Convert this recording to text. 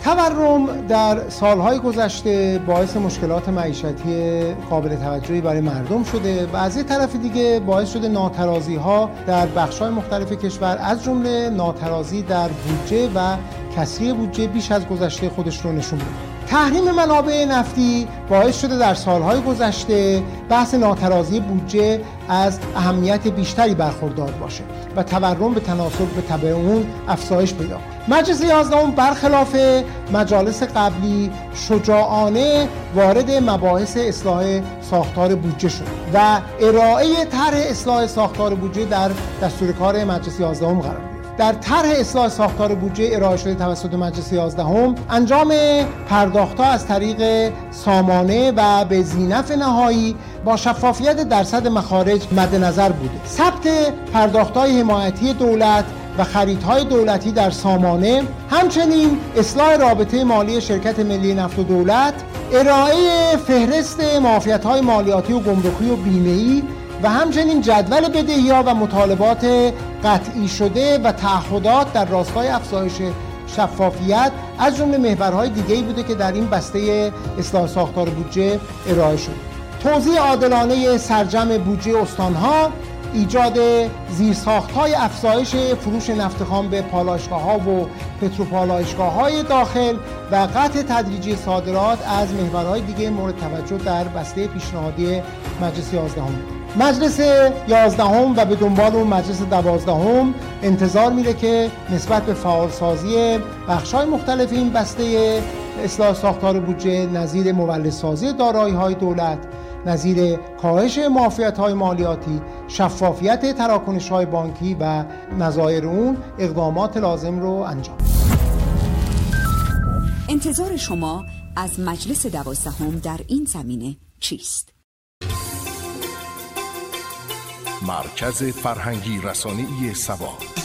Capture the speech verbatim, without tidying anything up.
تورم در سالهای گذشته باعث مشکلات معیشتی قابل توجهی برای مردم شده و از یک طرف دیگه باعث شده ناترازی‌ها در بخش‌های مختلف کشور از جمله ناترازی در بودجه و کسری بودجه بیش از گذشته خودش رو نشون بده. تحریم منابع نفتی باعث شده در سالهای گذشته بحث ناترازی بودجه از اهمیت بیشتری برخوردار باشه و تورم به تناسب به تبع اون افزایش پیدا کنه. مجلس یازدهم برخلاف مجالس قبلی شجاعانه وارد مباحث اصلاح ساختار بودجه شد و ارائه طرح اصلاح ساختار بودجه در دستور کار مجلس یازدهم قرار گرفت. در طرح اصلاح ساختار بودجه ارائه شده توسط مجلس یازدهم انجام پرداخت‌ها از طریق سامانه و به ذینفع نهایی با شفافیت درصد مخارج مد نظر بوده. ثبت پرداخت‌های حمایتی دولت و خریدهای دولتی در سامانه، همچنین اصلاح رابطه مالی شرکت ملی نفت و دولت، ارائه فهرست معافیت‌های مالیاتی و گمرکی و بیمه‌ای و همچنین جدول بدهی‌ها و مطالبات قطعی شده و تعهدات در راستای افزایش شفافیت از جمله محورهای دیگه‌ای بوده که در این بسته اصلاح ساختار بودجه ارائه شد. توزیع عادلانه سرجم بودجه استان‌ها، ایجاد زیرساخت‌های افزایش فروش نفت خام به پالایشگاه‌ها و پتروپالایشگاه‌های داخل و قطع تدریجی صادرات از محورهای دیگه مورد توجه در بسته پیشنهادی مجلس یازدهم. مجلس یازدهم و به دنبال اون مجلس دوازدهم انتظار میره که نسبت به فعالسازی بخش‌های مختلف این بسته اصلاح ساختار بودجه نظیر مولدسازی دارایی‌های دولت، نظیر کاهش معافیت‌های مالیاتی، شفافیت تراکنش‌های بانکی و نظایر اون اقدامات لازم رو انجام. انتظار شما از مجلس دوازدهم در این زمینه چیست؟ مرکز فرهنگی رسانه‌ای سبا.